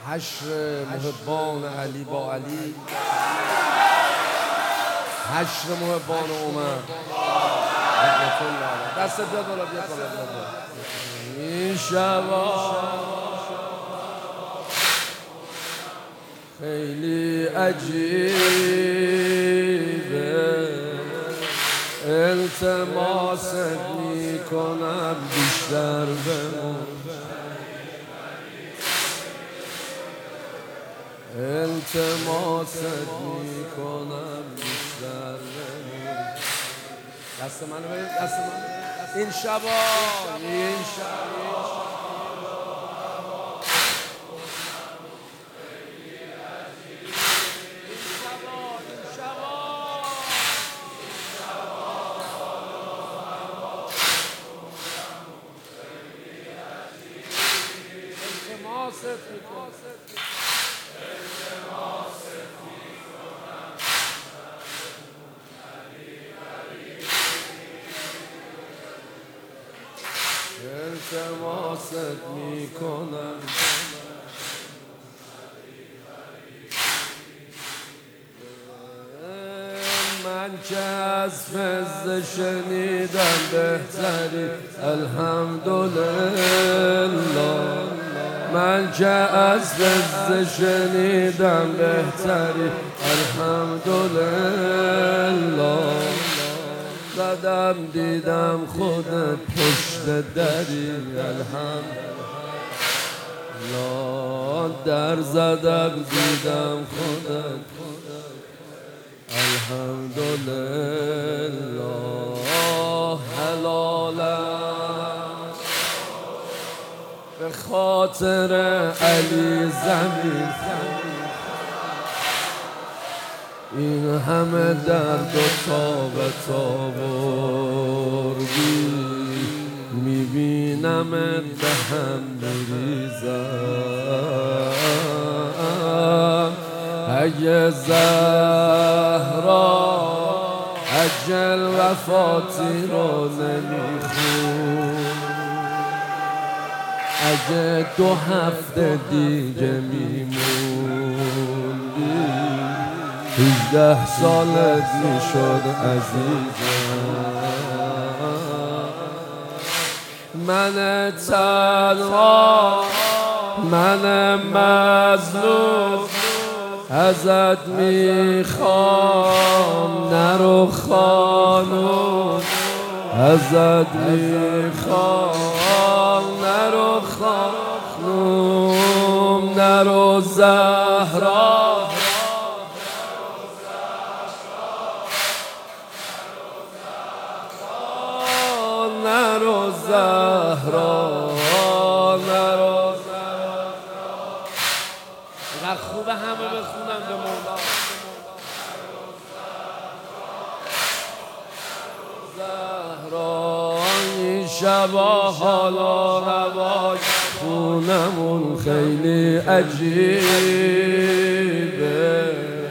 حشر محبان علی با علی، حشر محبان عمر رحمت الله علیه. دست بیاد بالا، بیاد بالا. این شبا خیلی عجیبه، التماست میکنم بیشتر بمون، التماست میکنم بیشتر بمون. دست منو برید، دست منو. این شبا التماست میکنم. من که از فضل شنیدم بهتری الحمدلله، من که از فضل شنیدم بهتری الحمدلله، زدم دیدم خودت پشت دری الحمدلله، در زدم دیدم خودت الحمدلله، حلالم به خاطر علی زمین، این همه درد و تاب آوردی، میبینمت به هم بریزم. اگه زهرا اجل وفاتی رو نمیخون، اگه 2 هفته دیگه میموندی 18 سالت میشد عزیزم. من تنها، من مظلوم، ازت میخوام نرو خانوم، ازت میخوام نرو خانوم، نرو زهرا، نرو زهرا، نرو زهرا. خوبه همه بخونم به مولا. زهرا این شبا حالا روای خونمون خیلی عجیبه،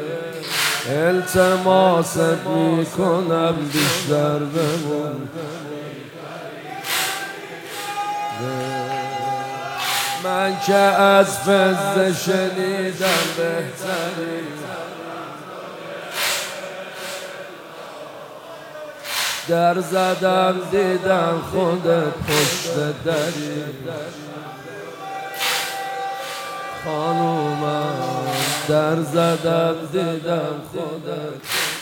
التماست میکنم بیشتر بمون. من که از فضل شنیدم بهتری، در زدم دیدم خودت پشت دری، خانومم در زدم دیدم خودت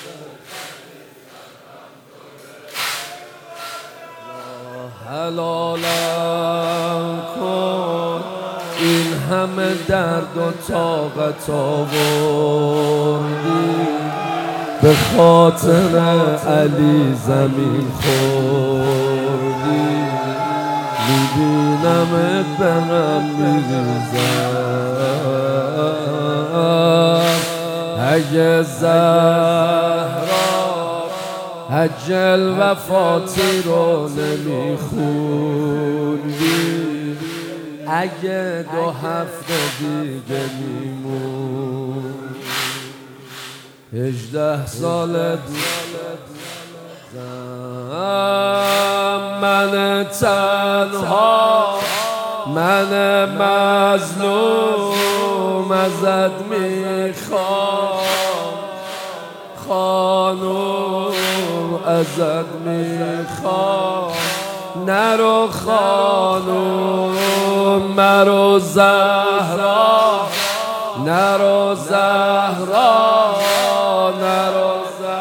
حلالم کن، این همه درد و طاقت آوردی، به خاطر علی زمین خوردی، میبینمت به هم میریزم. اگه زهرا اجل وفاتی رو نمیخوندی، اگه 2 هفته دیگه میمون 18 سالت من تنها، من مظلوم، ازت میخوام، خانوم ازت میخوام، نرو خانوم مرو زهرا، نرو زهرا، نرو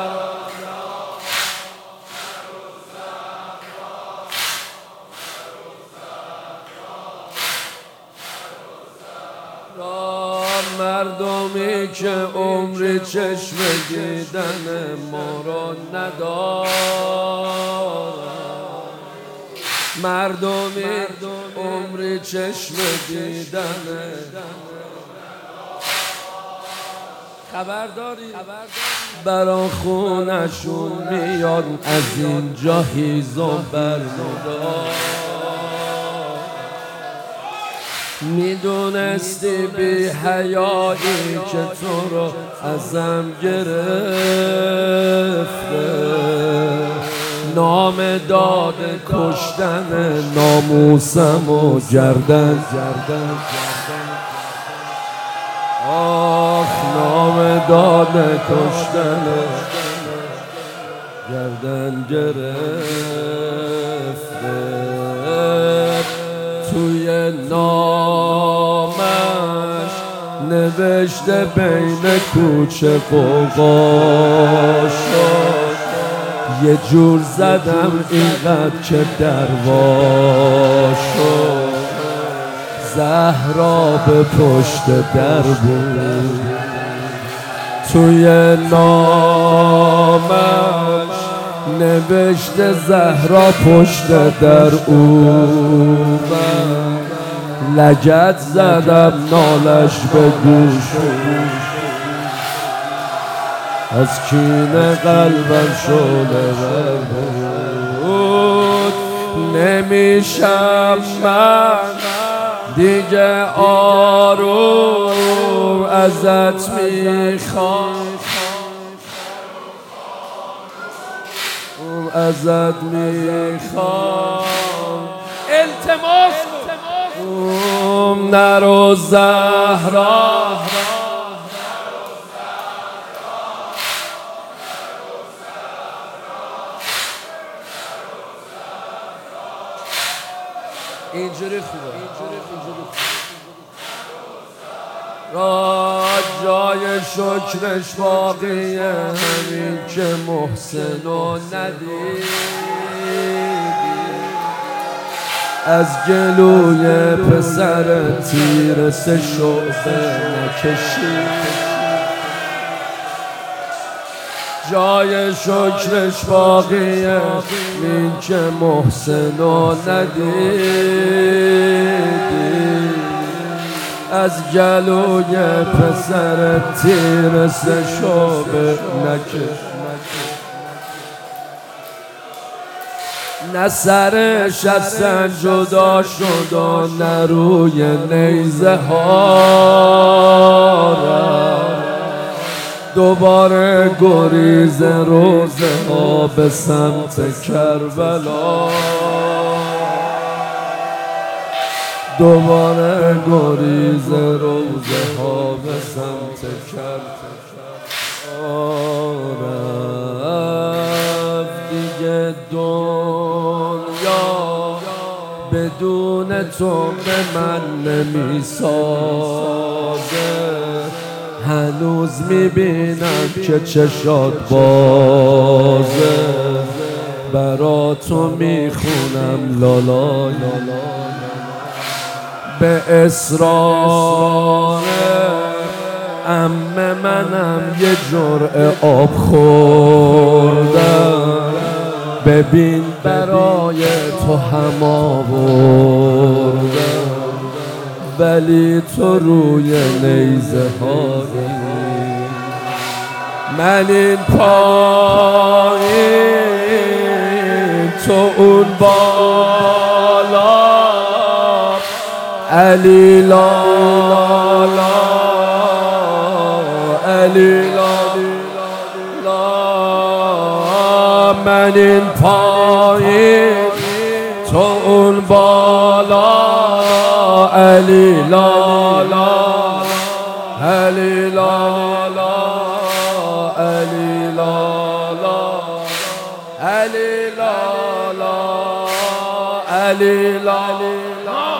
مردمی که عمری چشم دیدن ما را ندارن، مردمی عمری چشم دیدن خبرداری برا خونشون میاد از اینجا هیزم برمیدار. میدونستی بی حیایی که تو رو ازم گرفته، نام داده کشتن ناموسم و گردن، آخ نام داده کشتن گردن گرفته، توی نامش نوشته بین کوچه قوقاشا، یه جور زدم اینقدر که درواشا، زهرا به پشت در بود، توی نامش نوشته زهرا پشت در او، لگد زدم نالش به گوش، از کینه قلبم شعله ور بود. نمیشم من دیگه آروم ازت میخوام، ازت میخوام، التماس نرو زهرا، اینجوری خوبه را جای شکرش باقیه، همین که محسنو ندیدی، از گلوی پسر تیر سه شعبه نکشید، جای شکرش باقیه، این که محسنو ندیدی، از گلوی پسر تیر سه شعبه نکشید، نه سرش از سن جدا شد و نه روی نیزه ها دوباره گریز روزه ها به سمت کربلا، دوباره گریز روزه ها به سمت کربلا، رفت دیگه دنیا بدون تو به من نمیسازه، هنوز میبینم که چشات بازه، برا تو میخونم لالا به اصرار عمه منم یه جرعه آب خوردم، ببین برای تو هم آوردم، ولی تو روی نیزه هایی، من این پایین تو اون بالا، علی لالا علی لالا، من این پایین تو اون بالا، علی لالا علی لالا علی لالا علی لالا علی لالا